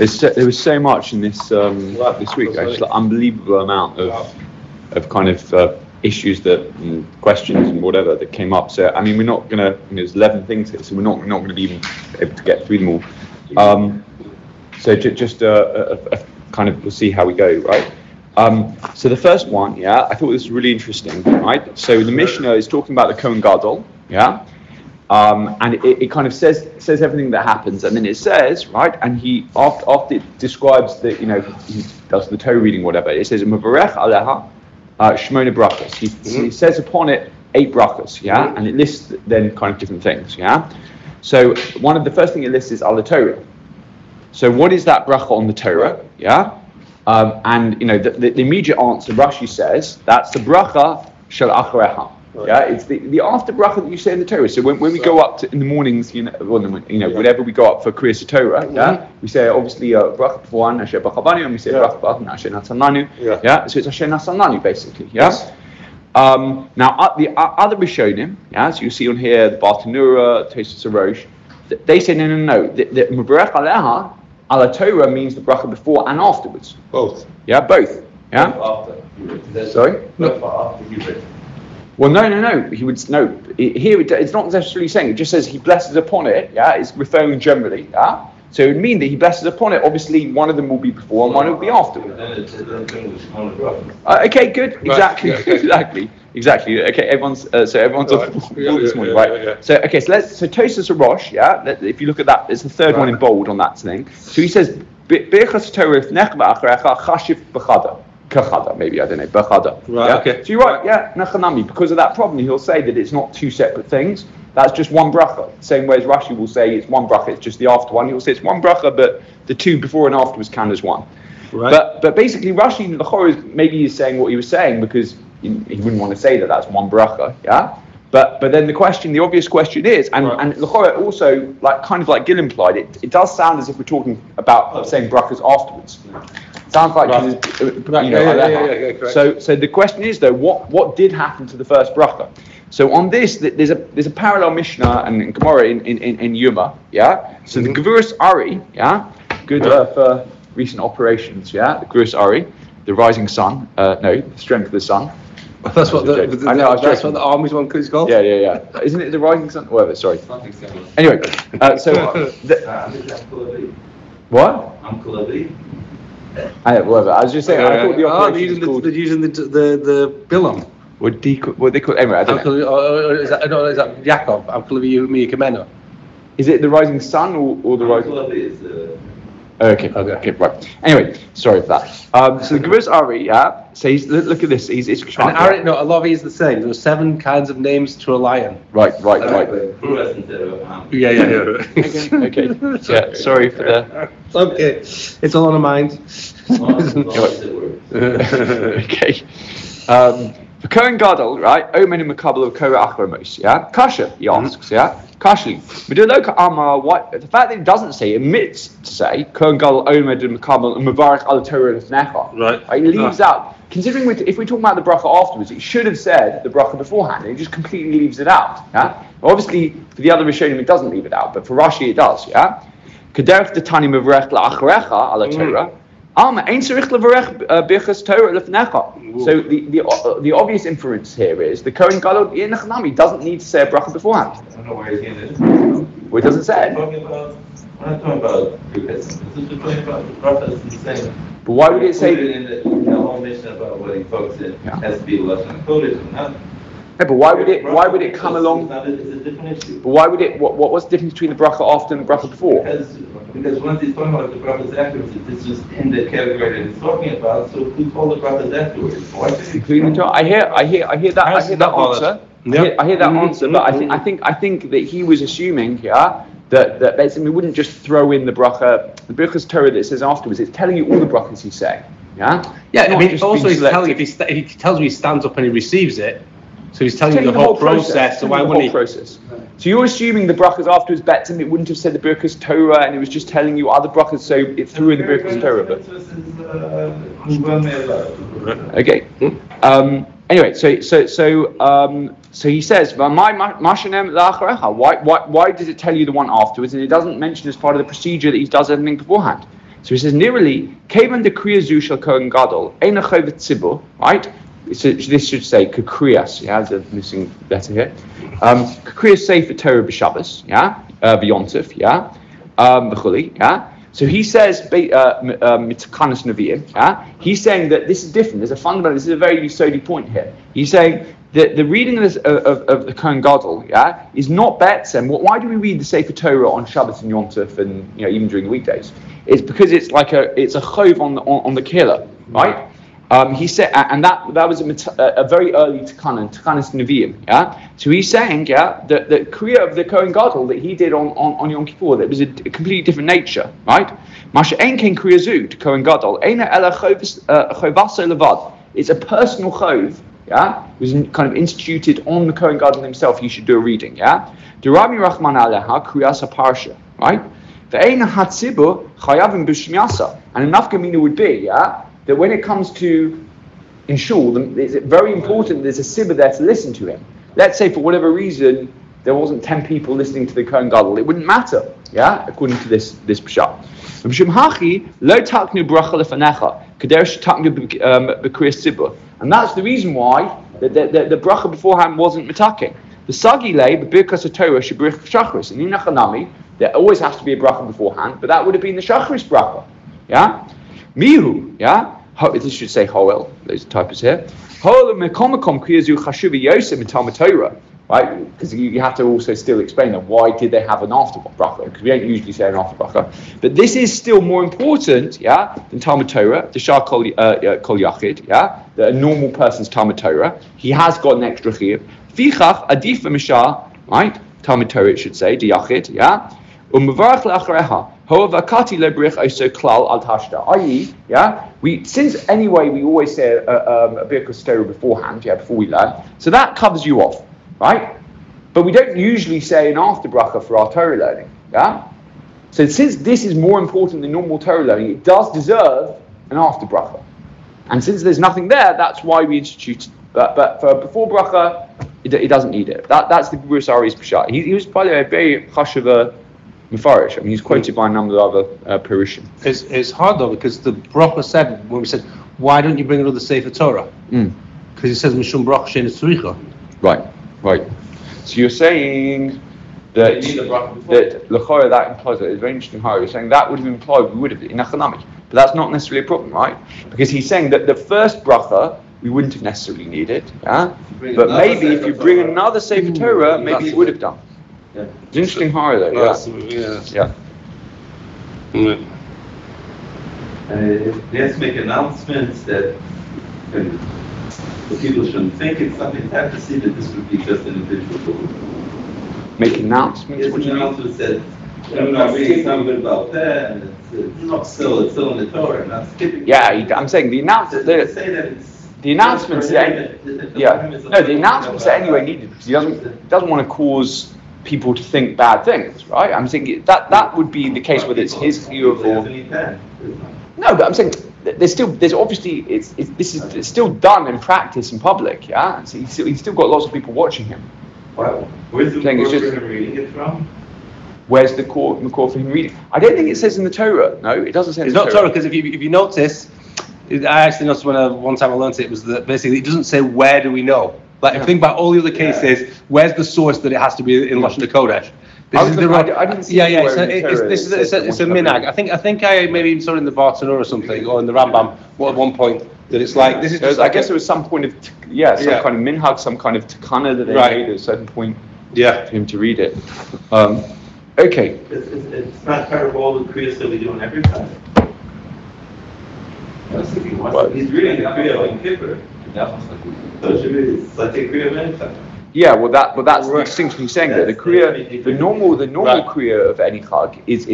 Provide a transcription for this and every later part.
there was so much in this this week. Just an unbelievable amount of kind of issues and questions and whatever that came up. So I mean, we're not gonna. There's 11 things here, so we're not going to be even able to get through them all. So just a kind of, we'll see how we go, right? So the first one, I thought this was really interesting, right? So the Mishnah is talking about the Kohen Gadol, and it kind of says everything that happens, and then it says, right, and he after it describes that, he does the Torah reading, whatever. It says Mavarech Aleha Shmona Brachos. He says upon it 8 brachos, and it lists then kind of different things, So one of the first thing it lists is Al Torah. So what is that bracha on the Torah? And the immediate answer, Rashi says, that's the bracha shel acharecha. It's the after bracha that you say in the Torah. So when we go up in the mornings, whenever we go up for Kriyas Torah, we say obviously bracha b'fuan asher b'chabanu, and we say bracha b'atan asher nasananu. So it's asher nasananu basically. Now the other Rishonim, so you see on here the Bartanura, Tosfos Rosh, they say no. The Mevarech Aleha Ala Torah means the bracha before and afterwards. Both. Both. After. Sorry? No. Well, no. He would here. It's not necessarily saying. It just says he blesses upon it. It's referring generally. So it would mean that he blesses upon it. Obviously, one of them will be before and one will be afterwards. Okay, good. Exactly. Right. Exactly. Okay, everyone's on this morning, right? So Tosfos Rosh, if you look at that, it's the third one in bold on that thing. So he says, Birchas Torah nechba acharecha chashiv b'chada. Kachada, maybe, I don't know, b'chada. Right, okay. So you're right, nachanami. Because of that problem, he'll say that it's not 2 separate things. That's just one bracha. Same way as Rashi will say it's one bracha, it's just the after one. He'll say it's one bracha, but the 2 before and afterwards count as one. Right. But basically, Rashi, maybe is saying what he was saying because he wouldn't want to say that that's one bracha, But then the obvious question is, and L'chora also, kind of like Gil implied, it does sound as if we're talking about saying brachas afterwards. It sounds like So the question is though, what did happen to the first bracha? So on this, there's a parallel Mishnah and Gemara in Yuma, So the Gevurus Ari, good for recent operations, the Gevurus Ari, the rising sun, the strength of the sun. That's what that's what the army's one is called. Yeah. Isn't it the rising sun? Whatever. Sorry. Anyway, what? Whatever. I was just saying. I thought the operation they're using the Bilam. What they call? Anyway, I don't know. Is that Yaakov? Kameno. Is it the rising sun or the rising? Okay, right. Anyway, sorry for that. So the Gevurus Ari, so look at this. It's and Ari, a lot of it is the same. There were 7 kinds of names to a lion. Right. Yeah. Okay. Yeah, sorry for that. Okay, it's all on the mind. Okay. The Kohen Gadol, right? Omen and Makabel of Korah Achramos, Kasha, he asks, Kashli. The fact that it doesn't say, it admits to say, Kohen Gadol, Omen and Makabel, and Mavarech al Torah Lefnecha. Right. It leaves out, considering if we talk about the bracha afterwards, it should have said the bracha beforehand, and it just completely leaves it out. Obviously, for the other Rishonim, it doesn't leave it out, but for Rashi, it does. Kederech detani Mavarech la'acharecha al Torah. So the obvious inference here is the Kohen Gadol Nachnami doesn't need to say a bracha beforehand. I don't know why he's getting it. Well, it doesn't say it. We're not talking about this. We're talking about the bracha is the same. But why would it say in the whole mission about what he focuses has to be Lashon Kodesh, not? Yeah, but why would it come along? It's a different issue. But why would it? What's the difference between the bracha after and the bracha before? Because once he's talking about the brachas afterwards, it's just in the category that he's talking about. So we call the brachas afterwards. I hear that answer. I hear that answer, but I think that he was assuming that basically we wouldn't just throw in the bracha, the brachas Torah that it says afterwards. It's telling you all the brachas he's saying. I mean, also he's telling if he tells you he stands up and he receives it. So he's telling you the whole process. So why wouldn't he? Process. So you're assuming the brachas afterwards Betzim, it wouldn't have said the Birkas Torah, and it was just telling you other brachas, so it threw in the Birkas Torah. Okay. Anyway, so he says, why does it tell you the one afterwards, and it doesn't mention as part of the procedure that he does everything beforehand? So he says, nearly, Kevan de Kriya Zu Shel Kohen Gadol, Ein Chovet Tzibur, right? So this should say Kekriyas, yeah, there's a missing letter here. Kekriyas Sefer Torah b'Shabbos, yeah, b'Yontif, yeah, b'Chuli, yeah. So he says, Mitakanas Nevi'im, yeah. He's saying that this is different. There's a fundamental. This is a very yesodi point here. He's saying that the reading of the Kohen Gadol, yeah, is not Betzem. Why do we read the Sefer Torah on Shabbos and Yontif and even during the weekdays? It's because it's a chov on the killer, right? He said, and that was a very early Takanas Nevi'im, yeah. So he's saying, yeah, that the Kriya of the Kohen Gadol that he did on Yom Kippur, that was a completely different nature, right? Masha ein ken Kriya Zu to Kohen Gadol, eina ela chovaso levad. It's a personal chov, yeah. It was kind of instituted on the Kohen Gadol himself. He should do a reading, yeah. Derami Rachman aleha Kriyas haparsha, right? Ve'eina hatzibur chayavim b'shmiasa, and enough gemina would be, yeah, that when it comes to in shul, it's very important there's a sibur there to listen to him. Let's say for whatever reason there wasn't 10 people listening to the Kohen Gadol, it wouldn't matter, yeah, according to this pshat. And that's the reason why the bracha beforehand wasn't mitaking. The sagile, the birkas Torah shebrich shachris, and in Nachanami there always has to be a bracha beforehand, but that would have been the shachris bracha, yeah. Mihu, yeah. This should say Hoel. Those typos here. Hoel mekomakom kriyazu chashuv yosem in Talmud Torah, right? Because you have to also still explain that why did they have an after bracha? Because we don't usually say an after bracha, but this is still more important, yeah, than Talmud Torah. The shar kol yachid, yeah, the normal person's Talmud Torah. He has got an extra chiyuv. Fichach adif v'mishar, right? Talmud Torah it should say the yachid, yeah. U'mevarach le'achareha. I.e., yeah, since anyway we always say a birkas Torah beforehand, yeah, before we learn, so that covers you off, right? But we don't usually say an after bracha for our Torah learning, yeah. So since this is more important than normal Torah learning, it does deserve an after bracha, and since there's nothing there, that's why we instituted. But for before bracha, it doesn't need it. That's the Gurus Ari's pshat. He was, by the way, a very chashuv Mefarish. I mean, he's quoted by a number of other Perushim. It's hard though, because the bracha said, when we said, why don't you bring another Sefer Torah? Because he says Mishum bracha she'ein tzricha. Right. So you're saying that l'chora that implies that it's very interesting. How you're saying that would have implied we would have in Achanami, but that's not necessarily a problem, right? Because he's saying that the first bracha we wouldn't have necessarily needed, yeah. But maybe if you bring another Sefer Torah, maybe you would have done. Yeah. It's interesting horror though, yeah. They have to make announcements that the people shouldn't think it's something to have to see that this would be just an individual. Make announcements? Yes, announcements that I'm not reading something about that, and it's still in the Torah, and not skipping. Yeah, I'm saying the announcements. The announcements that the announcements are anyway needed because he doesn't want to cause people to think bad things, right? I'm saying that would be the case whether it's his view of or no, but I'm saying there's obviously this is still done in practice in public, yeah. So he's still got lots of people watching him. Wow. Where's the core for him reading it from? Where's the core for him reading? I don't think it says in the Torah. No, it doesn't say. It's not Torah because if you notice, I actually noticed one time I learned it was that basically it doesn't say where do we know. Like if you think about all the other cases, where's the source that it has to be in Lashon HaKodesh? I didn't see it's a minhag. I think I maybe saw it in the Bartanura or something, or in the Rambam at one point that it's like this is. Just I guess there was some point of kind of minhag, some kind of takana that they made at a certain point. Yeah, for him to read it. Okay. It's not part of all the kriyas that we do in every time. I was thinking, he's reading the kriya on Kippur. So it should be such a kriya anytime. Yeah, that's the distinction he's saying there. The kriya, the normal kriya of any chag is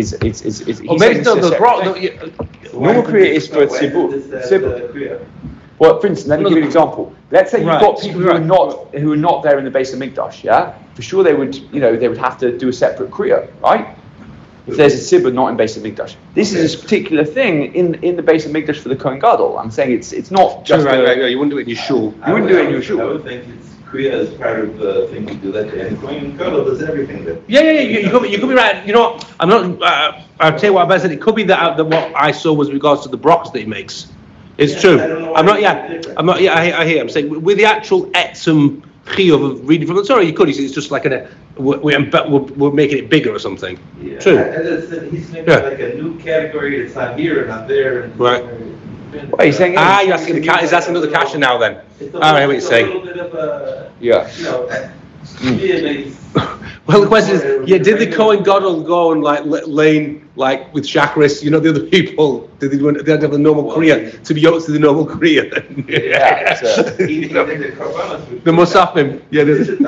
normal kriya is for tzibur. Well, for instance, let me give you an example. Let's say you've got people who are not there in the base of Mikdash, yeah? For sure they would have to do a separate kriya, right? If there's a tzibur not in base of Mikdash. This is a particular thing in the base of Mikdash for the Kohen Gadol. I'm saying it's not just right. You wouldn't do it in your shul. I would do it in your shul. I would think it's Kriya is part of the thing we do that day, and Kohen Gadol does everything that. Yeah, you could be right. You know, I'm not. I'll tell you what I said. It could be that what I saw was regards to the brachas that he makes. It's true. I'm not. Yeah, I hear. I'm saying with the actual etzem chiyuv of reading from the Torah, you could. You see, it's just like we're making it bigger or something. Yeah. True. He's making like a new category that's not here and not there. And right. What are you saying? You're asking the he's asking another kasha now then. I hear what you're saying. A little bit of a, yeah. You know, makes, well, the question is, did the Kohen Gadol go and like lane like with Shachris, the other people? Did they have the normal Kriya to be yoked to the normal Kriya? Yeah. The Musafim. Yeah.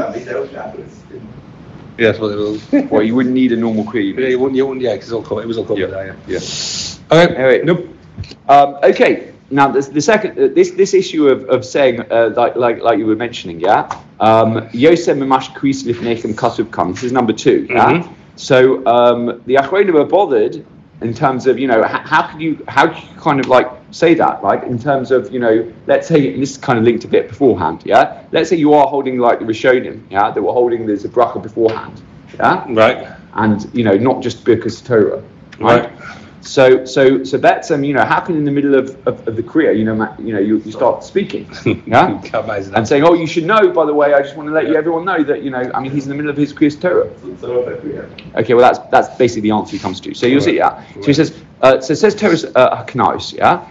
Yes, well, it was. Well, you wouldn't need a normal kriya. Yeah, you wouldn't. Yeah, because it was all covered. Yeah. Okay. Anyway, nope. Okay. Now, the second, this issue of saying, like you were mentioning, yeah. Yosef Mamash Kris Lifnechem Kasuv Kam. This is number 2. Yeah. Mm-hmm. So the Achronim were bothered in terms of how could you kind of like say that, like in terms of let's say, and this is kind of linked a bit beforehand, yeah. Let's say you are holding like the Rishonim, yeah, that were holding there's a bracha beforehand, yeah. Right. And not just Birkas Torah, right? So Betzem, how can in the middle of the Kriya, you start speaking, yeah, and saying, oh, you should know, by the way, I just want to let everyone know that, he's in the middle of his Kriyas Torah. Okay, well, that's basically the answer he comes to. So you'll see, yeah. So he says, so it says Torah's Haknais, yeah.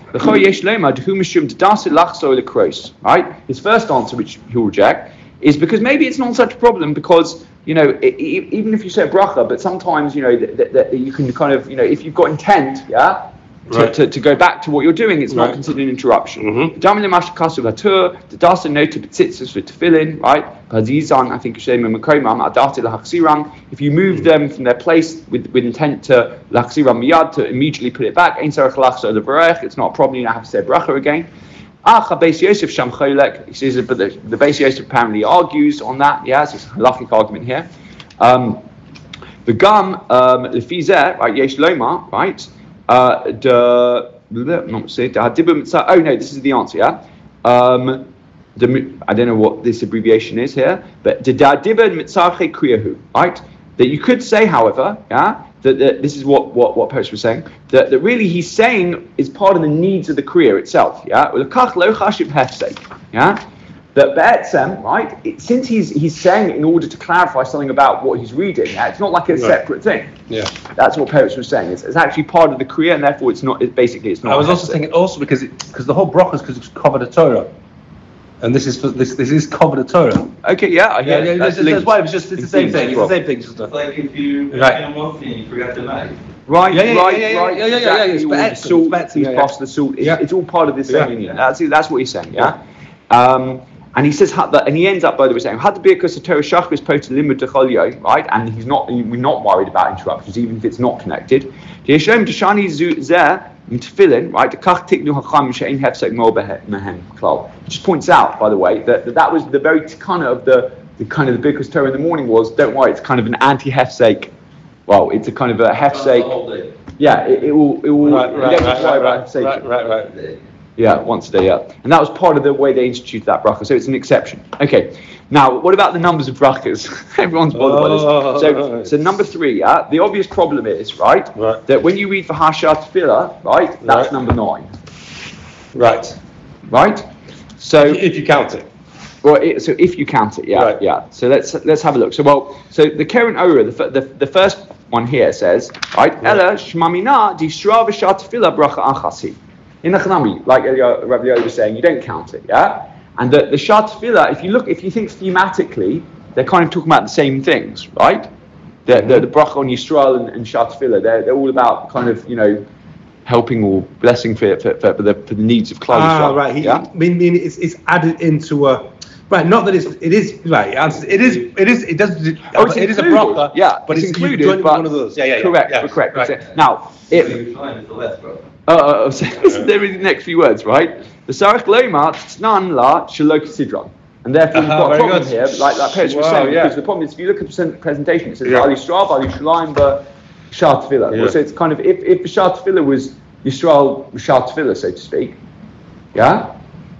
Right? His first answer, which he'll reject, is because maybe it's not such a problem because, even if you say bracha, but sometimes, that you can kind of, if you've got intent, yeah, to go back to what you're doing, it's not considered an interruption. Right? If you move them from their place with intent to lachziram miyad, to immediately put it back, it's not a problem, you don't have to say bracha again. Beis Yosef Sham Cholek. He says, but the Beis Yosef apparently argues on that. Yeah, so it's a halachic argument here. The gum lefizeh, right? Yesh Loma, right? Oh no, this is the answer. Yeah. I don't know what this abbreviation is here, but the dadiba mitzarche kriyahu, right? That you could say, however, yeah. That this is what Peretz was saying. That really he's saying is part of the needs of the Kriya itself. Yeah. Yeah. That Be'etzem, right? Since he's saying it in order to clarify something about what he's reading. Yeah, it's not like a separate thing. Yeah. That's what Peretz was saying. It's actually part of the Kriya, and therefore it's not. It's not. I was also thinking because the whole bracha is because it's covered the Torah. And this is covered the Torah. Okay, yeah, I hear. That's why it's the same thing. It's the same thing. It's like if you had one thing, you forgot the knife. Right. Yeah. The salt, you pass the salt. It's all part of the same union. That's what he's saying. Yeah. And he says that, and he ends up by the way saying, "Had to be because the Torah shach is posted limud decholio," right? And we're not worried about interruptions, even if it's not connected. The Yeshem Deshani Zeh. Tefillin, right? It just points out, by the way, that was the very kind of the Birkas Torah in the morning was. Don't worry, it's kind of an anti-hefsek. Well, it's a kind of a hefsek. Yeah, it will. Right. Yeah, once a day. Yeah, and that was part of the way they instituted that bracha. So it's an exception. Okay. Now, what about the numbers of brachas? Everyone's bothered by this. So number 3, yeah, the obvious problem is, right, that when you read for Hashat Tefillah, right, that's number 9. Right. So if you count it. Well, so if you count it, yeah. So let's have a look. So the Keren Orah, the first one here says, right, Ella Shmamina Dishra V'Shat Tefillah Bracha Achasi. In the Chanami, like Rabbi Yoda was saying, you don't count it, yeah. And the Shat Tefillah, if you think thematically, they're kind of talking about the same things, right? The bracha on Yisrael and Shat Tefillah, they're all about kind of helping or blessing for the needs of Klal Yisrael. Right. I mean, it's added into a right. Not that it is right. It is a bracha. Yeah, but it's included. But one of those. Yeah. Correct. Right. Now, there is the next few words, right? The Sarach Loma Tznan La Shalok Sidron. And therefore, you've got a problem here, like Peretz was saying, because the problem is, if you look at the presentation, it says Ali Yisrael, Ali Shalayim, B'Shat Tefillah. So it's kind of, if B'Shat Tefillah was Yisrael, B'Shat Tefillah, so to speak, yeah?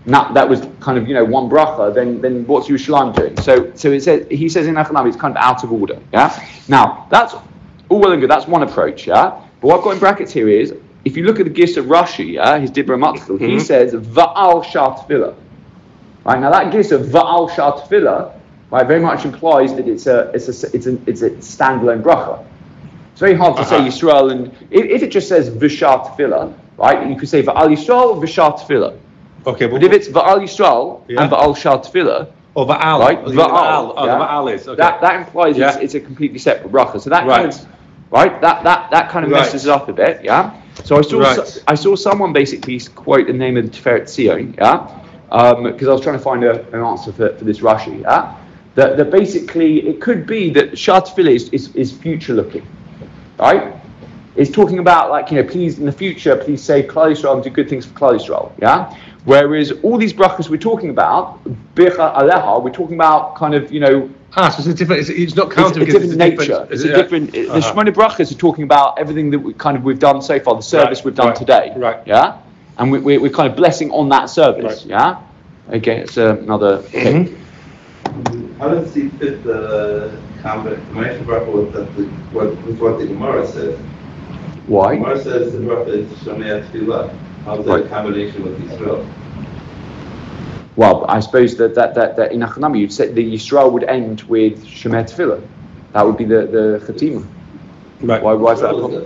Now that was kind of one bracha. Then what's Yerushalayim doing? So he says in Achanami it's kind of out of order. Yeah. Now that's all well and good. That's one approach. Yeah. But what I've got in brackets here is if you look at the gist of Rashi, his Dibra Matkil, he says Va'al Shar Tefillah. Right. Now that gist of Va'al Shar Tefillah, right, very much implies that it's a standalone bracha. It's very hard to say Yisrael, and if it just says V'shar Tefillah, right, you could say Va'al Yisrael or V'shar Tefillah. Okay, but if it's Va'al Yisrael and Va'al Shar Tefillah, or Va'al, right, Va'al, the Va'al is okay. That implies it's a completely separate bracha. So that kind of, that kind of messes it up a bit, yeah. So I saw someone basically quote the name of the Tiferet Zion, yeah, because I was trying to find an answer for this Rashi, yeah. That basically it could be that Shar Tefillah is future looking, right? It's talking about please in the future, please save Klal Yisrael and do good things for Klal Yisrael, yeah. Whereas all these brachas we're talking about, Bircha Aleha, we're talking about kind of so it's different. It's not counted because it's a different nature. It's a different. The Shemona brachas are talking about everything that we've done so far, the service we've done today, right? Yeah, and we're kind of blessing on that service, yeah. Okay, it's another. Okay. How does he fit the combination bracha with what the Gemara says? Why? The Gemara says the bracha is Shomei Tefillah. How is that a combination with Yisrael? Well, I suppose that in Achanami you'd say the Yisrael would end with Shemei Tefillah. That would be the Chatima. Right. Why is that a problem?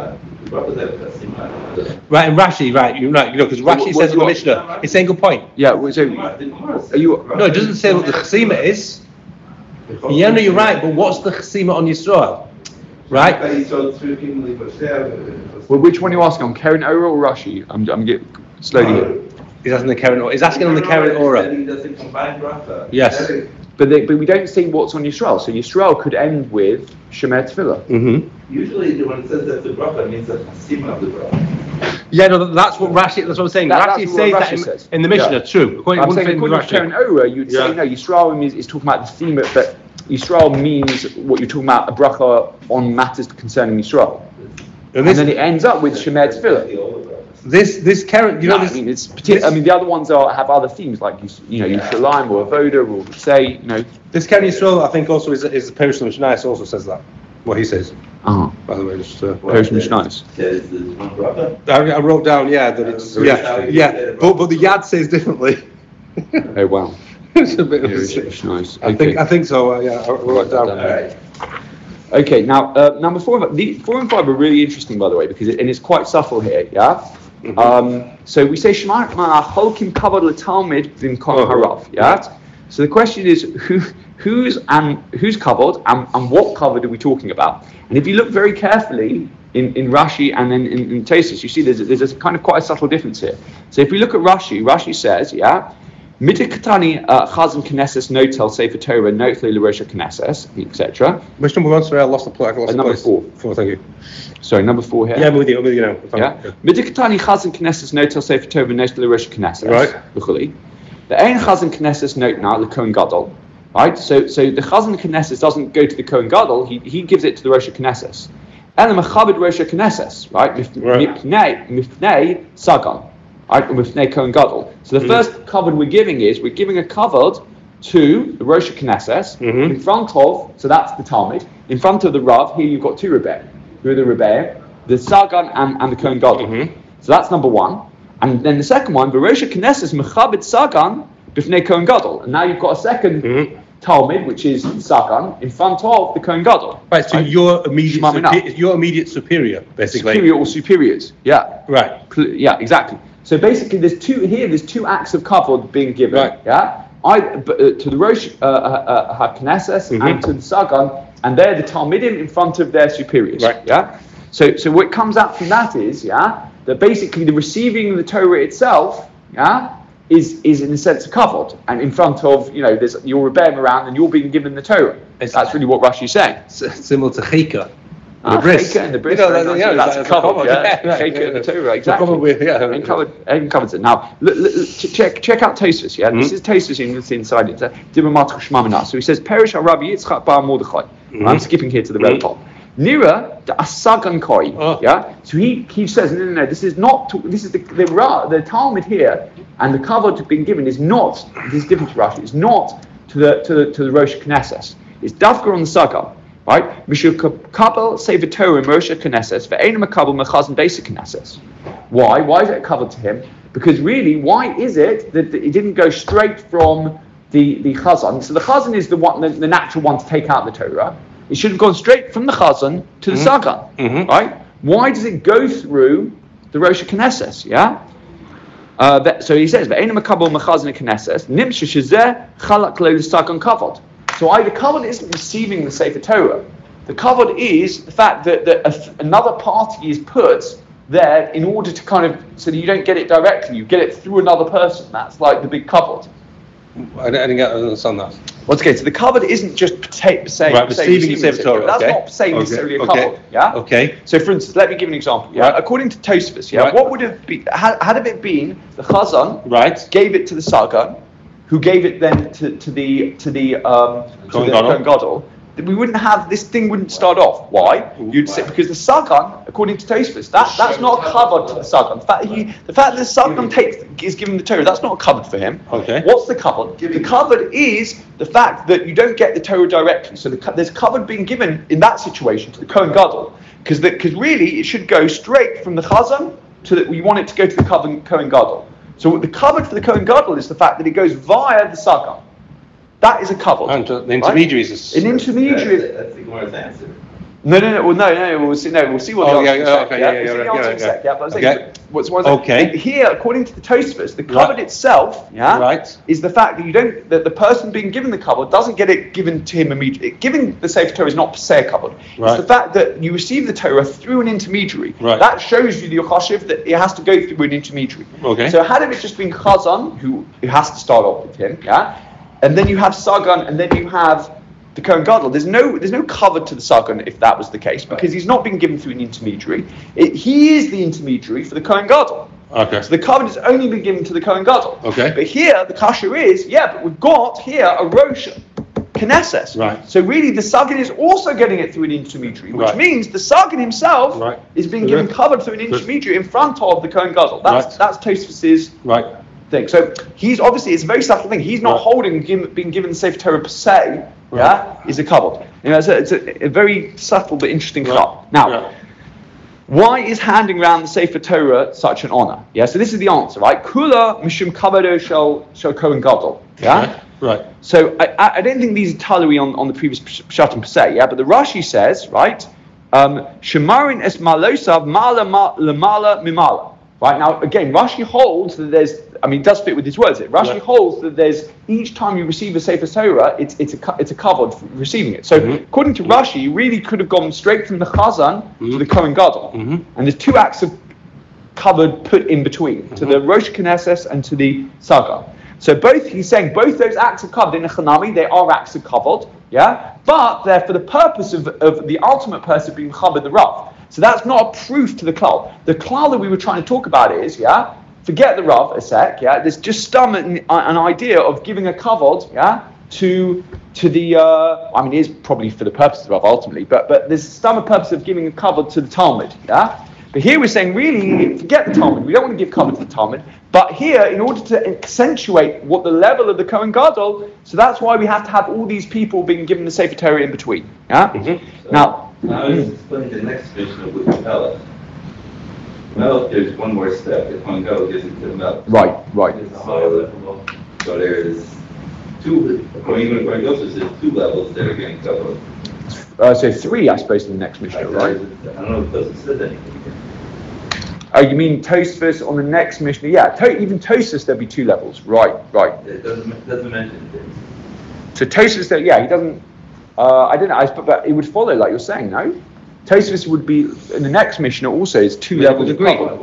Right, and Rashi, right, you're right, because Rashi says in the Mishnah, it's saying good point. Yeah, so are you? No, it doesn't say what the Chasima is. Yeah, no, you're right, but what's the Chasima on Yisrael? Right? Well, which one are you asking on, Keren Ora or Rashi? I'm getting slowly here. He's asking the Keren Ora. He's asking on the Keren Ora. Yes. But we don't see what's on Yisrael. So Yisrael could end with Shemei Tefillah. Mm-hmm. Usually when it says that the bracha, it means the chasima of the bracha. Yeah, no, that's what Rashi. That's what I'm saying. Rashi says that in the Mishnah. True. I'm saying according to Keren Ora, you'd say no. Yisrael is talking about the theme, but Yisrael means what you're talking about, a bracha on matters concerning Yisrael, and then it ends up with Shemei Tefillah. This Keren, it's the other ones have other themes like Yerushalayim or Avoda or say This Keren Yisrael, I think also is the Perush Mishnayos also says that. What he says. By the way, just Perush Mishnayos. I wrote down that it's but the Yad says differently. Oh wow. It's a bit nice. I think so. I wrote down. All right. Okay, now number 4 and 5 are really interesting, by the way, because it's quite subtle here. Yeah. Mm-hmm. So we say Shema Holkim Kavod LeTalmid B'Mkom Harav. Yeah. So the question is who's covered and what covered are we talking about? And if you look very carefully in Rashi and then in Tosfos, you see there's a kind of quite a subtle difference here. So if we look at Rashi says, Mitikatani Chazan Knesses Notel Sefer Torah Notel L'Rosh Knesses, etc. Which number one? Sorry, I lost the plot. Number 4. 4, thank you. Sorry, number 4 here. Yeah, I'm with you now. Mitikatani Chazan Knesses Notel Sefer Torah Notel L'Rosh Knesses. Right. The Ein Chazan Knesses Notna LeKohen Gadol. Right. So the Chazan Knesses doesn't go to the Kohen Gadol. He gives it to the Rosh Knesses. And the Mechabed Rosh Knesses. Right. Mifnei Sagan. Right, with Kohen Gadol. So the first covered we're giving a covered to the Rosh Knesses in front of, so that's the Talmud, in front of the Rav. Here you've got 2 Rebbeim. Who are the Rebbeim? The Sagan and the Kohen Gadol. So that's number 1. And then the second one, the Rosh Knesses Mechabed Sagan b'fnei Kohen Gadol. And now you've got a second Talmud, which is Sagan, in front of the Kohen Gadol. Right, so your immediate superior, basically. Superior or superiors, yeah. Right. Yeah, exactly. So basically, there's 2 acts of kavod being given, to the Rosh HaKnesses and to the Sagan, and they're the Talmidim in front of their superiors, yeah. So what comes out from that is, that basically the receiving of the Torah itself, is in a sense a kavod, and in front of there's your Rebbeim around, and you're being given the Torah. That's really what Rashi is saying. Similar to Chika. The bris. And the bris. That's a covered. Cheka and the Torah, exactly. Even covered it. Now, check out Tosfos. Yeah, this is Tosfos inside it. So he says, Perish HaRav Yitzchak Bar Mordechai. I'm skipping here to the red part. Nira asagan koi. Yeah. So he says no. This is not. This is the Talmud here, and the kavod being given is not. This is different to Rashi. It's not to the Rosh Knesset. It's dafka on the sagan. Right? Mishul kabel sefer Torah Rosh Knesset ve'einu makabel mechazon basic Knesset. Why? Why is it covered to him? Because really, why is it that it didn't go straight from the chazan? So the chazan is the natural one to take out the Torah. It should have gone straight from the chazan to the sagan, right? Why does it go through the Rosh Knesset? Yeah. So he says, "Ve'einu makabel mechazon Knesset nimshu shezeh chalak lo l'sagan kavod." So either kavod isn't receiving the Sefer Torah. The kavod is the fact that another party is put there in order to kind of, so that you don't get it directly, you get it through another person. That's like the big kavod. I didn't understand that. Once again, so the kavod isn't just receiving the Sefer Torah. That's not necessarily a kavod. Yeah. Okay. So, for instance, let me give an example. Yeah. Right. According to Tosfos, what would have been had it been the chazan gave it to the sagan, who gave it then to the Kohen Gadol, we wouldn't have, this thing wouldn't start off. Why? You'd say, because the sagan, according to Tosfos, that's not covered to the sagan. The fact that the sagan is given the Torah, that's not covered for him. Okay. What's the covered? The covered is the fact that you don't get the Torah directly. So there's covered being given in that situation to the Kohen Gadol, because really it should go straight from the chazan to we want it to go to the Kohen Gadol. So the covered for the Kohen Gadol is the fact that it goes via the sagan. That is a kavod. And the intermediary is an intermediary. That's the Gemara's answer. No. We'll see. No, we'll see what the answer is. Here, according to the Tosfos, the kavod itself, is the fact that the person being given the kavod doesn't get it given to him immediately. Giving the Sefer Torah is not per se a kavod. It's the fact that you receive the Torah through an intermediary. That shows you the chashiv that it has to go through an intermediary. Okay. So had it just been chazan who has to start off with him, and then you have sagan, and then you have the Kohen Gadol. There's no cover to the sagan if that was the case, because he's not being given through an intermediary. He is the intermediary for the Kohen Gadol. Okay. So the covenant has only been given to the Kohen Gadol. Okay. But here the kasha is, but we've got here a Rosh Knesset. Right. So really the sagan is also getting it through an intermediary, which means the sagan himself is being given covered through an intermediary in front of the Kohen Gadol. That's Tosfos's thing. So he's obviously, it's a very subtle thing. He's not holding being given the Sefer Torah per se. Is a kavod. It's a very subtle but interesting cut. Now, why is handing around the Sefer Torah such an honor? So this is the answer, right? Kula mishum kavodo shel Kohen Gadol. Right. So I don't think these are talui on the previous pshatim per se. But the Rashi says, right, shemarin es malosav mala lemala mimala. Right, now again, Rashi holds that it does fit with his words. Rashi holds that there's, each time you receive a Sefer Torah, it's a kavod for receiving it. So according to Rashi, you really could have gone straight from the chazan to the Kohen Gadol. And there's two acts of kavod put in between, to the Rosh Knesset and to the sagan. So he's saying both those acts of kavod in a chanami, they are acts of kavod, but they're for the purpose of the ultimate person being chabad the Rav. So that's not a proof to the klal. The klal that we were trying to talk about is, forget the Rav a sec, there's just an idea of giving a kavod, to the, it is probably for the purpose of the Rav ultimately, but there's some purpose of giving a kavod to the Talmud, But here we're saying, really, forget the Talmud. We don't want to give kavod to the Talmud. But here, in order to accentuate what the level of the Kohen Gadol, so that's why we have to have all these people being given the Sefer Torah in between. Now, I was explaining the next mission with the Melech. Melech, there's one more step. The Kohen Gadol gives it to the Melech. Right. So there's two, according to Yosef, there's two levels that are getting covered. So three, I suppose, in the next Mishnah, right? I don't know if Tosfos said anything. Oh, you mean Tosfos on the next Mishnah? Even Tosfos, there'll be two levels. Right. It doesn't mention it. So Tosfos, he doesn't. I don't know, but it would follow, like you're saying, no? Tosfos would be in the next Mishnah also is two levels of kavod.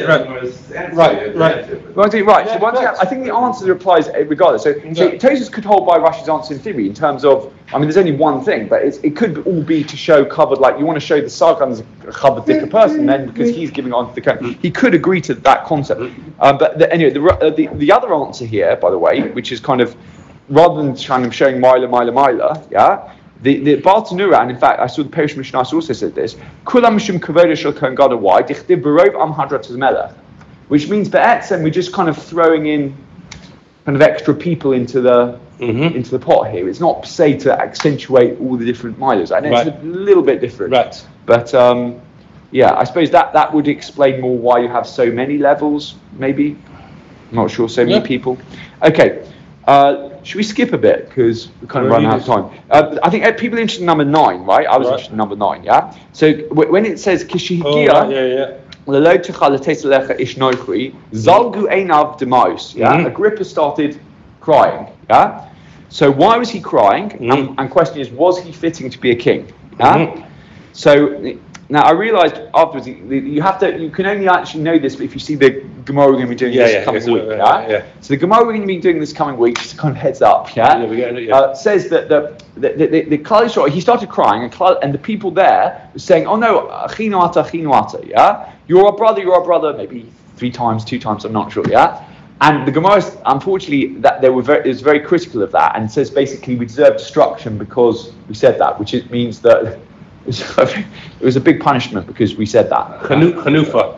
Right. So I think the answer applies regardless. So Tosfos could hold by Rashi's answer in theory in terms of, there's only one thing, but it could all be to show kavod, like you want to show the sagan's a kavod dika person, then because he's giving on the Kohen. He could agree to that concept. Anyway, the other answer here, by the way, which is kind of rather than kind of showing mila, The Baal Tanura, and in fact, I saw the Perish Mishnah also said this. Kulam mishum kavoda shel kohen gadol. Why? Dichtiv berov am hadrat melech, which means be'etzem we're just kind of throwing in kind of extra people into the pot here. It's not per se to accentuate all the different milos. I know it's a little bit different, right? But yeah, I suppose that would explain more why you have so many levels. Maybe I'm not sure. So many people. Okay. Should we skip a bit because we're kind of running out of time? I think people are interested in number 9, right? I was interested in number 9, yeah? So when it says Kishihikia, Zalgu Einav Demos, yeah? Agrippa started crying, yeah? So why was he crying? And question is, was he fitting to be a king? Yeah? So now I realised afterwards you can only actually know this if you see the Gemara we're going to be doing this coming week. So the Gemara we're going to be doing this coming week, just kind of heads up, says that the Klal Yisrael, he started crying, and the people there were saying, "Oh no, achinu ata, yeah, you're our brother," maybe 3 times, 2 times, I'm not sure, yeah. And the Gemara, unfortunately, that is very critical of that, and says basically we deserve destruction because we said that, which means that. It was a big punishment because we said that. Chanufa.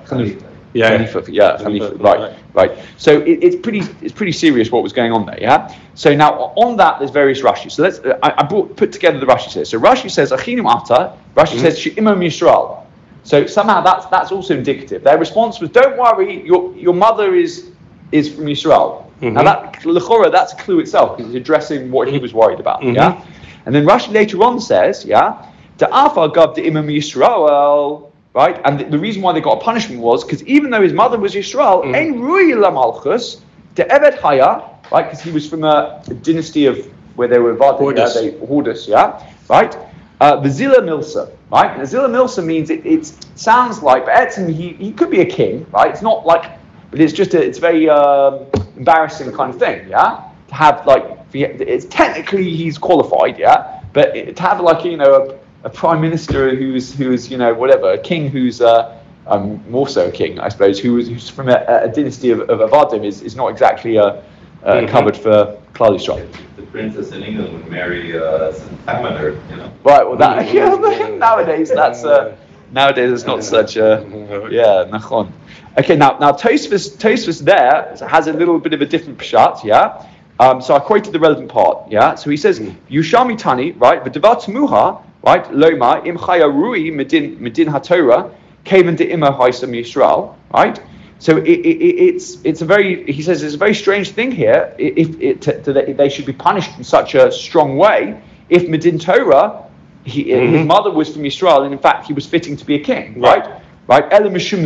Chanufa. Right. So it's pretty serious what was going on there. Yeah. So now on that there's various Rashis. So I put together the Rashis here. So Rashi says Achinu Ata. Rashi says She'imam Yisrael. So somehow that's also indicative. Their response was, "Don't worry, your mother is from Yisrael." Now that l'chora, that's a clue itself because it's addressing what he was worried about. Yeah. And then Rashi later on says, the Afar Gav the Imam Yisrael, right? And the reason why they got a punishment was because even though his mother was Yisrael, Ein Rui La Malchus, the Eved Haya, right? Because he was from a dynasty of where they were Hordus, right? Vizila Milsa, right? Vizila Milsa means it sounds like, but he could be a king, right? It's not like, but it's just it's very embarrassing kind of thing, to have it's technically he's qualified, but to have a prime minister who's whatever, a king who's more so a king, I suppose, who's from a dynasty of Avadim is not exactly covered for Klal Yisrael. The princess in England would marry some amateur, Right. Well, nowadays that's not such a nachon. Okay. Now Tosfos there has a little bit of a different pshat, so I quoted the relevant part, So he says, Yushami Tani, right? V'devar Tmuha, right? Loma im chaya rui medin haTorah kaven de imo haisam Yisrael, right? So it's a very, he says it's a very strange thing here. If they should be punished in such a strong way, if medin Torah, his mother was from Yisrael, and in fact he was fitting to be a king, right? Right? Elam mishum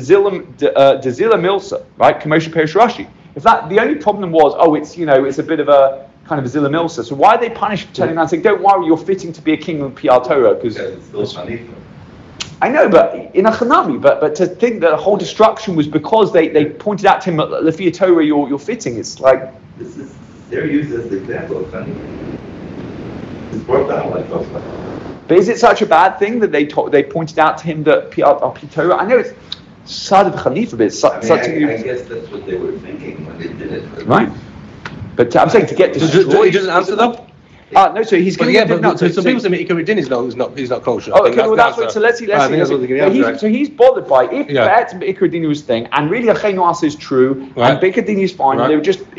dezila milsa, right? Kamosha Perish Rashi. If that the only problem was, it's a bit of a kind of a zila milsa. So why are they punished for turning around and saying, "Don't worry, you're fitting to be a king of Pial Torah"? Because it's still Hanifa. I know, but in a Chanami, but to think that the whole destruction was because they pointed out to him, "Lefia Torah, you're fitting." It's like they're used as the example of Hanifa. It's brought down like those. But is it such a bad thing that they pointed out to him that Pial Torah? I know it's side of Hanifa, but it's such. I guess that's what they were thinking when they did it. Right. But I'm saying to get destroyed. He doesn't answer though. No, so he's going to but some people say Ikar Din is not kosher. Oh, okay, well that's what. So let's see. So he's bothered by if Ikar Din was thing, and really Achenu Asa is true, and Ikar Din is fine. They were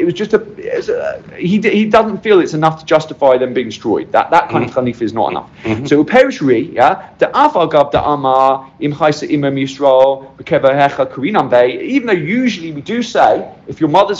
he doesn't feel it's enough to justify them being destroyed. That kind of Chanif is not enough. So Perish Ri, the Afal Gav the Amar Im Chaisa Imam Yisrael Bekeva Hecha Kurinam Bay. Even though usually we do say if your mother's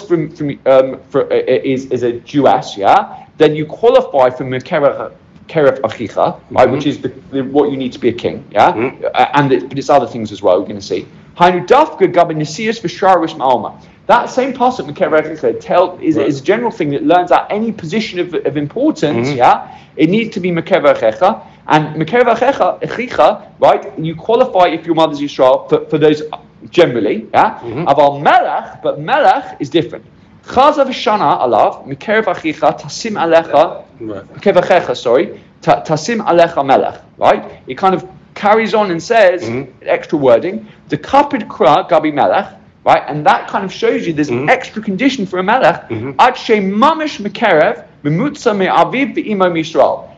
is a Jewess, then you qualify for Mekeref Achicha, right, which is what you need to be a king, but it's other things as well. We're going to see. Hainu Dafka Gabin Nesius V'Sharish Ma'alma. That same pasuk Mekeref Achicha is a general thing that learns out any position of importance. It needs to be Mekeref Achicha, and Mekeref Achicha, right? You qualify if your mother's Yisrael for those generally, Aval Melech, but Melech is different. Chazav Shana alav Mekeref Achicha Tasim Alecha Mekeref Achicha, Tasim Alecha Melech, right? It kind of carries on and says extra wording the Kapid Kra Gabi Melech, right? And that kind of shows you there's an extra condition for a Melech. Ad She Mamish Mekeref Memutza Me Aviv V'Imo Yisrael.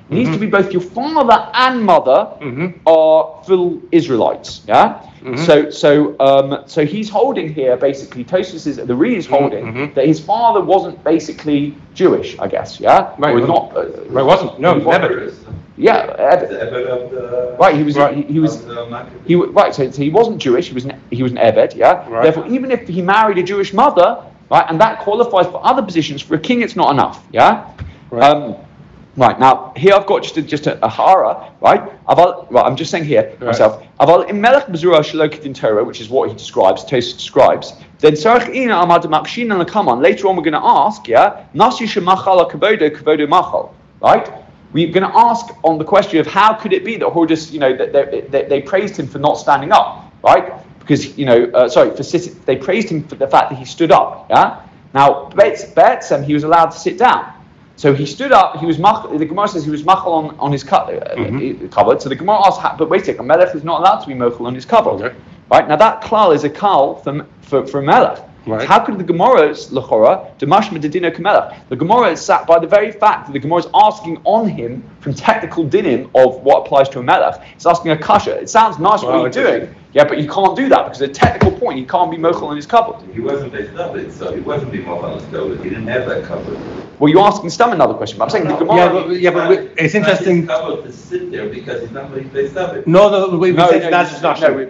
It needs to be both your father and mother are full Israelites. Yeah. So he's holding here basically. Tosfos is the Ri is holding that his father wasn't basically Jewish, I guess. Yeah. Right. Or not. Right. Wasn't. No. Never. Yeah. Right. He was. Right. So he wasn't Jewish. He was an Eved. Yeah. Right. Therefore, even if he married a Jewish mother, right, and that qualifies for other positions, for a king, it's not enough. Yeah. Right. Right, now here I've got just a hara, right? I'm just saying here myself. Aval in Melech Bezura Shalokit in Torah, which is what he describes, Tosfos describes. Then Sarach Ina Amad Makshin and Lakaman. Later on, we're going to ask, Nasi Shemachal Kavodo Machal, right? We're going to ask on the question of how could it be that Horus, that they praised him for not standing up, right? Because for sitting, they praised him for the fact that he stood up. Yeah. Now Be'etzem, he was allowed to sit down. So he stood up. He was the Gemara says he was machal on his covered. So the Gemara asks, but wait a second, a melech is not allowed to be machal on his covered, right? Now that klal is a kal for melech. Right. How could the Gemara's lechora demashma dedino kamelech? The Gemara is sat by the very fact that the Gemara is asking on him from technical dinim of what applies to a melech. It's asking a kasha. It sounds nice what you're doing, but you can't do that because at a technical point he can't be mochel on his covered. He wasn't based on so he wasn't being mochel on his covered. He didn't have that covered. Well, you're asking Stam another question, but I'm saying the Gemara. But it's interesting. He's covered to sit there because he's not based on it. No, we said that's not true.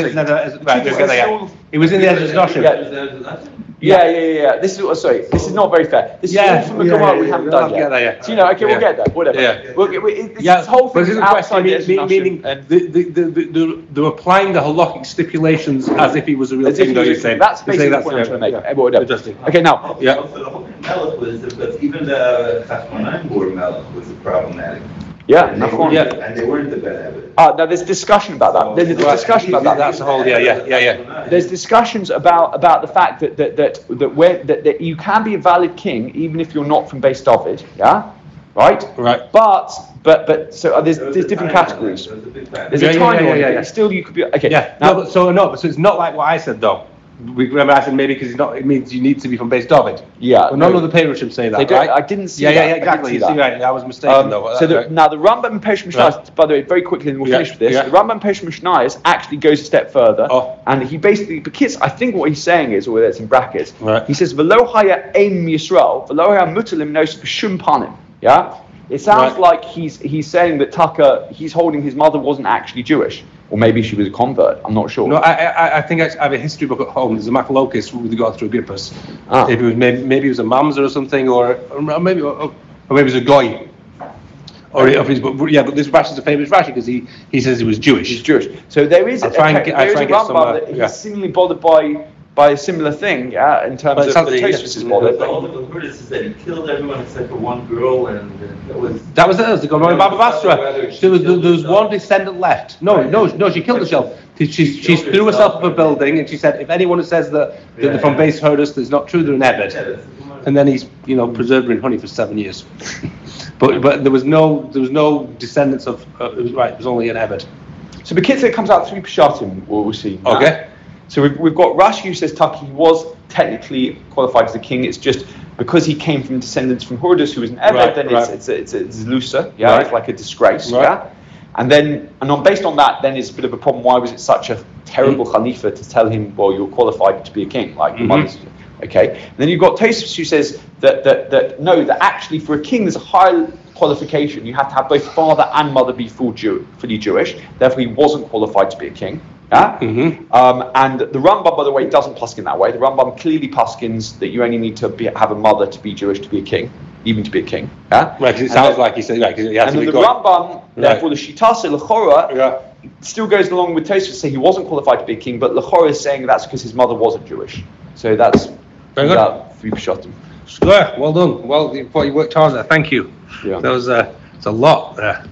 It was in the Ezra's Noshim. Yeah. This is not very fair. This is all from the Gemara we haven't done yet. So, we'll get there. Whatever. This whole thing is outside the Ezra's meaning they're applying the halachic stipulations as if he was a real king. That's basically the point I'm trying to make. Whatever. Okay, now. Yeah. So the whole Melech was because even the Chashmonaim were Melech was problematic. Yeah, and they weren't the Ben Now there's discussion about that. There's a discussion about that. That's the whole. Yeah. There's discussions about the fact that you can be a valid king even if you're not from Beis David. Yeah, right. But so there's different categories. There's a time one. Still, you could be okay. Yeah. Now, so it's not like what I said though. Remember, I said maybe because it means you need to be from Beis David. Yeah. But none of the Perushim say that, right? I didn't see that. Yeah, exactly. You see, right? I was mistaken though. Now the Rambam and Perush Mishnayos, by the way, very quickly, and we'll finish with this. The Rambam and Perush Mishnayos actually goes a step further, and he basically, because I think what he's saying is, or it's in brackets, he says, "V'lo haya ein Yisrael, v'lo haya mutalim nos b'shum panim." Yeah. It sounds like he's saying that Tucker, he's holding his mother wasn't actually Jewish. Or maybe she was a convert. I'm not sure. No, I think I have a history book at home. There's a Machlokes with regard to Agrippus. If it was maybe it was a mamzer or something, or maybe it was a goy. But this Rashi is a famous Rashi because he says he was Jewish. He's Jewish. So there is a Rambam that he's seemingly bothered by a similar thing, in terms of the Tosfos is bothered. The only word is that he killed everyone except for one girl, and that was the Gemara Baba Basra. There was one descendant left. No, she killed herself. She threw herself up a building, and she said, if anyone says that they're from Beis Horus, that's not true, they're an Eved. And then he's preserved her in honey for 7 years. but there was no descendants of it was only an Eved. So Bekitzer comes out 3 Peshatim, we'll see. Okay. So we've got Rashi who says Taki was technically qualified as a king. It's just because he came from descendants from Horus, who was an Eved, then it's looser. Yeah, it's like a disgrace. Right. Yeah, and based on that, then it's a bit of a problem. Why was it such a terrible Khalifa to tell him, well, you're qualified to be a king? Like your mother's. Okay. And then you've got Tosfos who says that actually for a king there's a higher qualification. You have to have both father and mother be fully Jewish. Therefore, he wasn't qualified to be a king. Yeah? And the Rambam, by the way, doesn't paskin that way. The Rambam clearly paskins that you only need to have a mother to be Jewish to be a king, even to be a king. Yeah? Right, because it sounds like he said, right, because he has to be. And then the Rambam, therefore, the Shitase L'chora still goes along with Tosfos to say he wasn't qualified to be a king, but L'chora is saying that's because his mother wasn't Jewish. So that's very good. 3 Peshatim. Well done. Well, you worked hard there. Thank you. Yeah. That was it's a lot there.